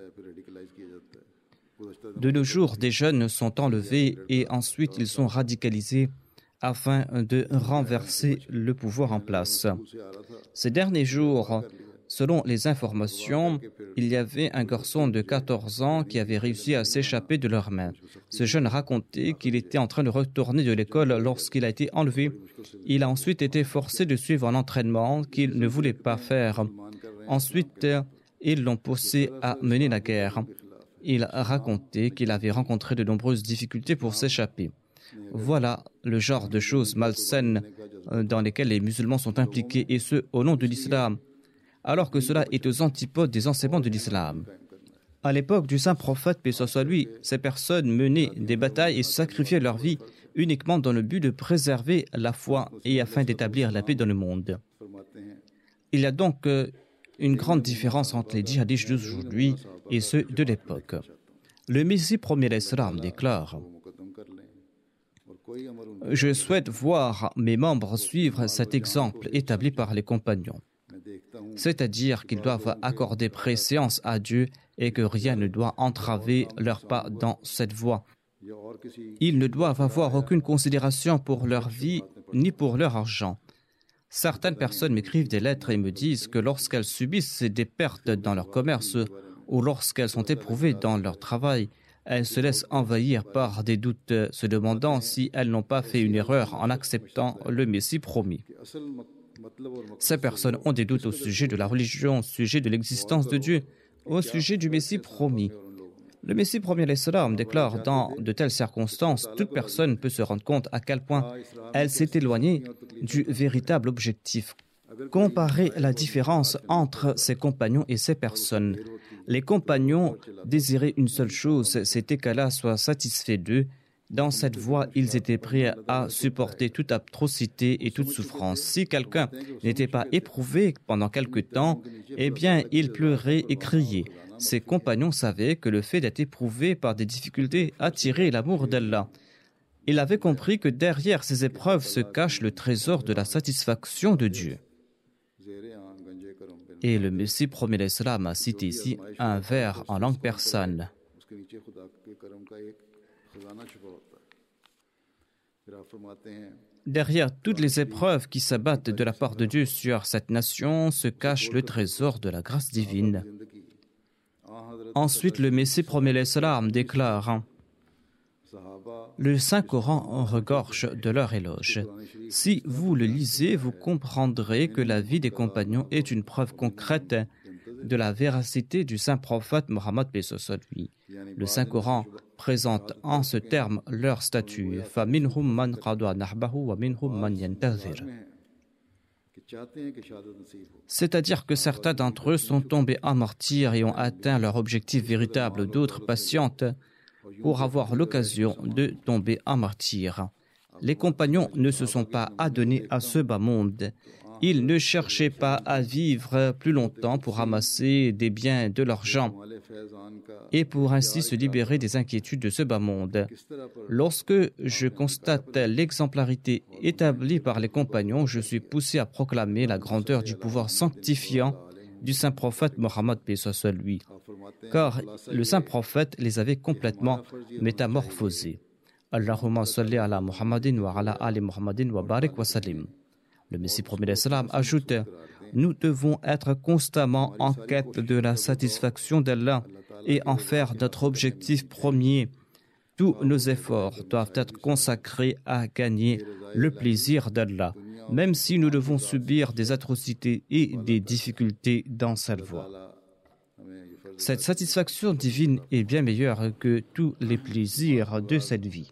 De nos jours, des jeunes sont enlevés et ensuite ils sont radicalisés afin de renverser le pouvoir en place. Ces derniers jours, selon les informations, il y avait un garçon de quatorze ans qui avait réussi à s'échapper de leurs mains. Ce jeune racontait qu'il était en train de retourner de l'école lorsqu'il a été enlevé. Il a ensuite été forcé de suivre un entraînement qu'il ne voulait pas faire. Ensuite, ils l'ont poussé à mener la guerre. Il racontait qu'il avait rencontré de nombreuses difficultés pour s'échapper. Voilà le genre de choses malsaines dans lesquels les musulmans sont impliqués, et ce, au nom de l'islam, alors que cela est aux antipodes des enseignements de l'islam. À l'époque du saint prophète, paix soit lui, ces personnes menaient des batailles et sacrifiaient leur vie uniquement dans le but de préserver la foi et afin d'établir la paix dans le monde. Il y a donc une grande différence entre les djihadistes d'aujourd'hui et ceux de l'époque. Le Messie premier l'Islam déclare: « Je souhaite voir mes membres suivre cet exemple établi par les compagnons. C'est-à-dire qu'ils doivent accorder préséance à Dieu et que rien ne doit entraver leur pas dans cette voie. Ils ne doivent avoir aucune considération pour leur vie ni pour leur argent. Certaines personnes m'écrivent des lettres et me disent que lorsqu'elles subissent des pertes dans leur commerce ou lorsqu'elles sont éprouvées dans leur travail, elles se laissent envahir par des doutes, se demandant si elles n'ont pas fait une erreur en acceptant le Messie promis. Ces personnes ont des doutes au sujet de la religion, au sujet de l'existence de Dieu, au sujet du Messie promis. Le Messie premier l'Islam déclare: dans de telles circonstances, toute personne peut se rendre compte à quel point elle s'est éloignée du véritable objectif. Comparez la différence entre ses compagnons et ces personnes. Les compagnons désiraient une seule chose, c'était qu'Allah soit satisfait d'eux. Dans cette voie, ils étaient prêts à supporter toute atrocité et toute souffrance. Si quelqu'un n'était pas éprouvé pendant quelque temps, eh bien, il pleurait et criait. Ses compagnons savaient que le fait d'être éprouvé par des difficultés attirait l'amour d'Allah. Il avait compris que derrière ces épreuves se cache le trésor de la satisfaction de Dieu. Et le Messie premier l'Islam a cité ici un vers en langue persane. Derrière toutes les épreuves qui s'abattent de la part de Dieu sur cette nation se cache le trésor de la grâce divine. Ensuite, le Messie premier l'Islam déclare: le Saint-Coran regorge de leur éloge. Si vous le lisez, vous comprendrez que la vie des compagnons est une preuve concrète de la véracité du Saint-Prophète Mohammed paix soit sur lui. Le Saint-Coran présente en ce terme leur statut. فَمِنْهُمْ مَنْ قَضَى نَحْبَهُ وَمِنْهُمْ مَنْ يَنْتَظِرُ. C'est-à-dire que certains d'entre eux sont tombés en martyrs et ont atteint leur objectif véritable, d'autres patientent pour avoir l'occasion de tomber en martyr. Les compagnons ne se sont pas adonnés à ce bas monde. Ils ne cherchaient pas à vivre plus longtemps pour ramasser des biens de l'argent et pour ainsi se libérer des inquiétudes de ce bas monde. Lorsque je constate l'exemplarité établie par les compagnons, je suis poussé à proclamer la grandeur du pouvoir sanctifiant du saint prophète Mohammed paix soit sur lui, car le saint prophète les avait complètement métamorphosés. Allahumma salli ala Muhammadin wa ala ali Muhammadin wa barik wa salim. Le Messie premier l'Islam ajoute: nous devons être constamment en quête de la satisfaction d'Allah et en faire notre objectif premier. Tous nos efforts doivent être consacrés à gagner le plaisir d'Allah, même si nous devons subir des atrocités et des difficultés dans cette voie. Cette satisfaction divine est bien meilleure que tous les plaisirs de cette vie.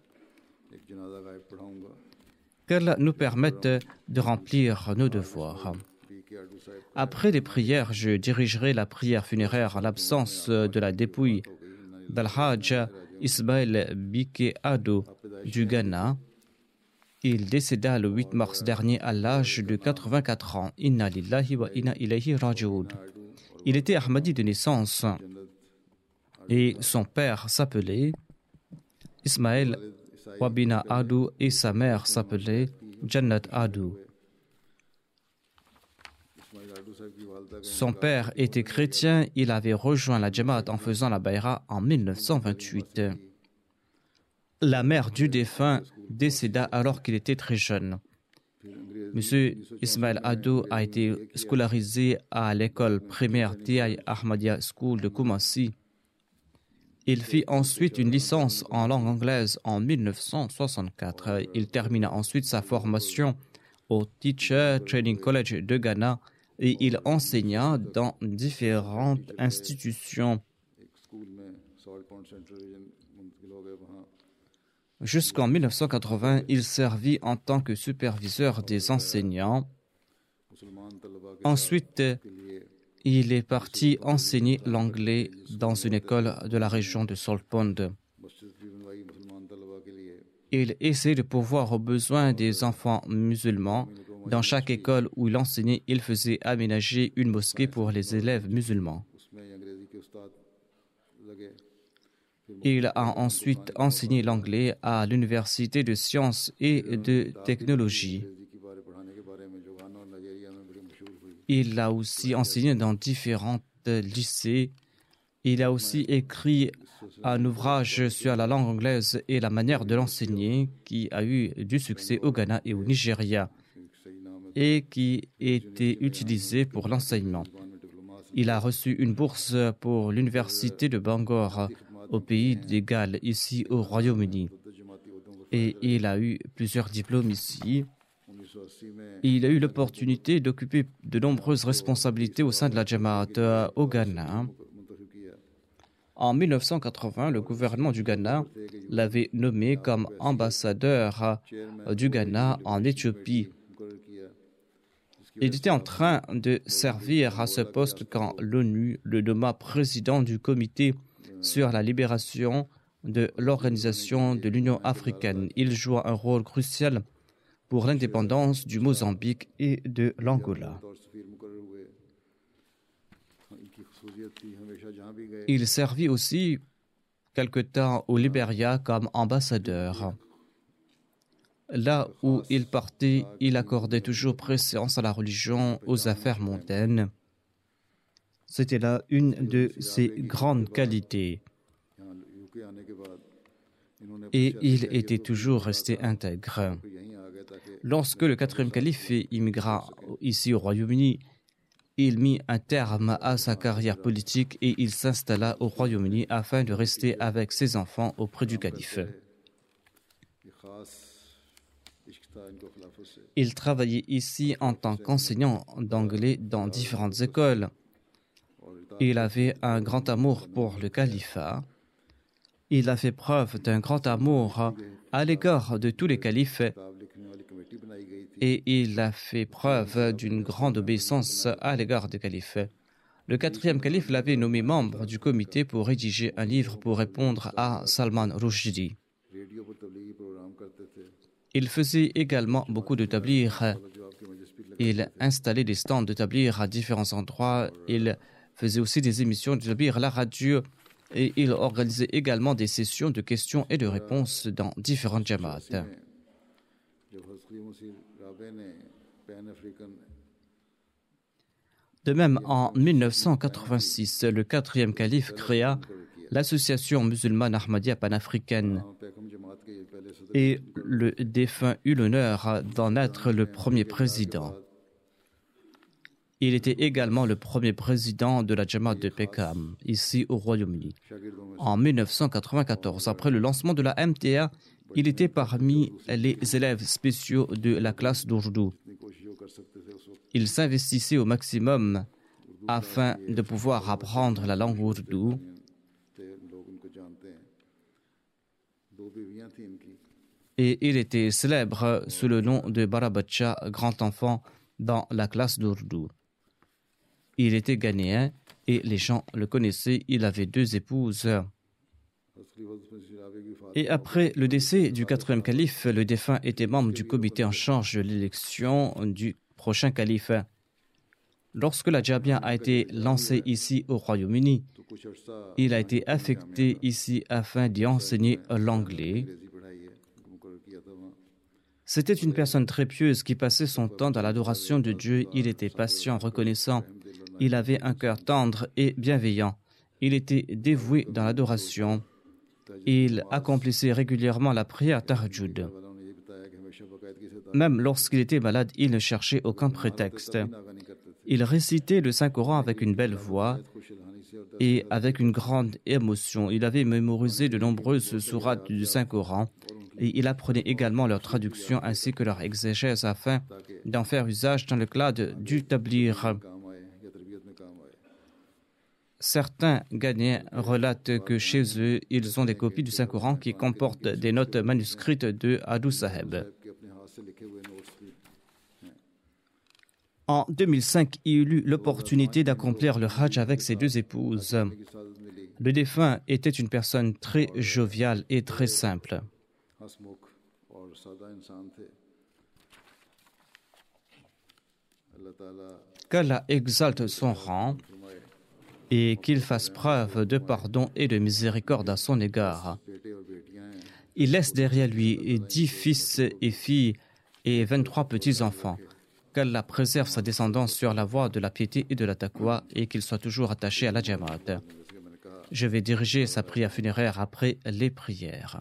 Qu'Allah nous permette de remplir nos devoirs. Après les prières, je dirigerai la prière funéraire en l'absence de la dépouille d'Al-Hajj Ismail Bike Ado du Ghana. Il décéda le huit mars dernier à l'âge de quatre-vingt-quatre ans. Inna lillahi wa inna ilayhi raji'un. Il était Ahmadi de naissance et son père s'appelait Ismail Wabina Ado et sa mère s'appelait Jannat Ado. Son père était chrétien, il avait rejoint la Jamaat en faisant la Bayra en mille neuf cent vingt-huit. La mère du défunt décéda alors qu'il était très jeune. Monsieur Ismail Ado a été scolarisé à l'école primaire T I Ahmadiyya School de Kumasi. Il fit ensuite une licence en langue anglaise en mille neuf cent soixante-quatre. Il termina ensuite sa formation au Teacher Training College de Ghana et il enseigna dans différentes institutions. Jusqu'en mille neuf cent quatre-vingts, il servit en tant que superviseur des enseignants. Ensuite, il est parti enseigner l'anglais dans une école de la région de Solpond. Il essayait de pourvoir aux besoins des enfants musulmans. Dans chaque école où il enseignait, il faisait aménager une mosquée pour les élèves musulmans. Il a ensuite enseigné l'anglais à l'Université de sciences et de technologie. Il a aussi enseigné dans différents lycées. Il a aussi écrit un ouvrage sur la langue anglaise et la manière de l'enseigner qui a eu du succès au Ghana et au Nigeria et qui était utilisé pour l'enseignement. Il a reçu une bourse pour l'université de Bangor au pays des Galles, ici au Royaume-Uni. Et il a eu plusieurs diplômes ici. Il a eu l'opportunité d'occuper de nombreuses responsabilités au sein de la Jamaat au Ghana. En mille neuf cent quatre-vingts, le gouvernement du Ghana l'avait nommé comme ambassadeur du Ghana en Éthiopie. Il était en train de servir à ce poste quand l'ONU le nomma président du comité sur la libération de l'Organisation de l'Union africaine. Il joua un rôle crucial pour l'indépendance du Mozambique et de l'Angola. Il servit aussi quelque temps au Libéria comme ambassadeur. Là où il partait, il accordait toujours préséance à la religion, aux affaires mondaines. C'était là une de ses grandes qualités. Et il était toujours resté intègre. Lorsque le quatrième calife immigra ici au Royaume-Uni, il mit un terme à sa carrière politique et il s'installa au Royaume-Uni afin de rester avec ses enfants auprès du calife. Il travaillait ici en tant qu'enseignant d'anglais dans différentes écoles. Il avait un grand amour pour le califat. Il a fait preuve d'un grand amour à l'égard de tous les califes et il a fait preuve d'une grande obéissance à l'égard des califes. Le quatrième calife l'avait nommé membre du comité pour rédiger un livre pour répondre à Salman Rushdie. Il faisait également beaucoup de tablir. Il installait des stands de tablir à différents endroits. Il faisait aussi des émissions de tablir à la radio et il organisait également des sessions de questions et de réponses dans différentes jamaats. De même, en mille neuf cent quatre-vingt-six, le quatrième calife créa l'association musulmane Ahmadiyya panafricaine et le défunt eut l'honneur d'en être le premier président. Il était également le premier président de la Jamaat de Peckham, ici au Royaume-Uni. En mille neuf cent quatre-vingt-quatorze, après le lancement de la M T A, il était parmi les élèves spéciaux de la classe d'Urdu. Il s'investissait au maximum afin de pouvoir apprendre la langue ourdou. Et il était célèbre sous le nom de Barabacha, grand enfant, dans la classe d'Urdu. Il était ghanéen et les gens le connaissaient. Il avait deux épouses. Et après le décès du quatrième calife, le défunt était membre du comité en charge de l'élection du prochain calife. Lorsque la Jamia a été lancée ici au Royaume-Uni, il a été affecté ici afin d'y enseigner l'anglais. C'était une personne très pieuse qui passait son temps dans l'adoration de Dieu. Il était patient, reconnaissant. Il avait un cœur tendre et bienveillant. Il était dévoué dans l'adoration. Il accomplissait régulièrement la prière Tahajjud. Même lorsqu'il était malade, il ne cherchait aucun prétexte. Il récitait le Saint-Coran avec une belle voix et avec une grande émotion. Il avait mémorisé de nombreuses sourates du Saint-Coran et il apprenait également leur traduction ainsi que leur exégèse afin d'en faire usage dans le cadre du tablir. Certains Ghanéens relatent que chez eux, ils ont des copies du Saint-Coran qui comportent des notes manuscrites de Adou Saheb. En deux mille cinq, il eut l'opportunité d'accomplir le Hajj avec ses deux épouses. Le défunt était une personne très joviale et très simple. Qu'Allah exalte son rang et qu'il fasse preuve de pardon et de miséricorde à son égard. Il laisse derrière lui dix fils et filles et vingt-trois petits-enfants. Qu'Allah préserve sa descendance sur la voie de la piété et de la taqwa et qu'il soit toujours attaché à la Jamaat. Je vais diriger sa prière funéraire après les prières.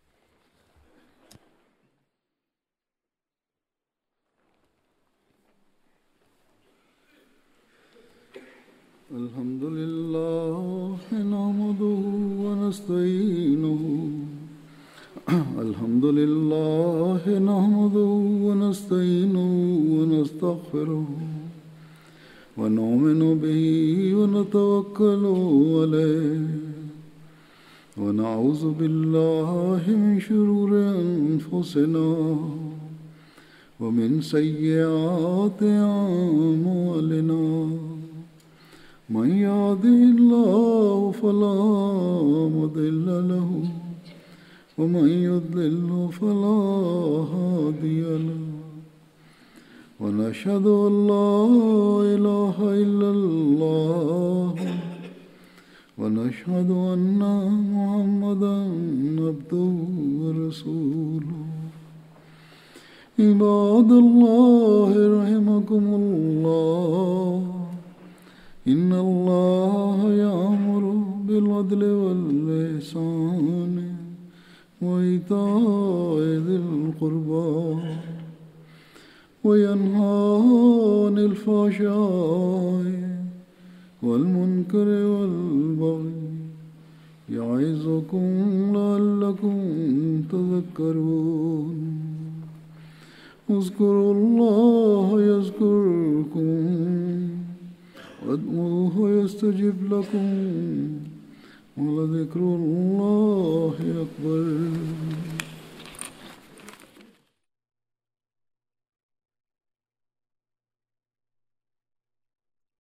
Alhamdulillah, nahmaduhu wa nasta'inuhu. Alhamdulillah, nahmaduhu wa nasta'inuhu wa nastaghfiruhu. Wa nu'minu bihi wa natawakkalu alayhi. Wa na'udhu billahi min shururi anfusina wa min sayyiati a'malina. من يهده الله فلا مضل له ومن يضلل فلا هادي له ونشهد أن لا إله إلا الله ونشهد أن محمدا عبده ورسوله عباد الله رحمكم الله إن الله يأمر بالعدل والإحسان وإيتاء ذي القربى وينهى عن الفحشاء والمنكر والبغي يعظكم لعلكم تذكرون اذكروا الله يذكركم وادعوه يستجب لكم ولذكر الله أكبر.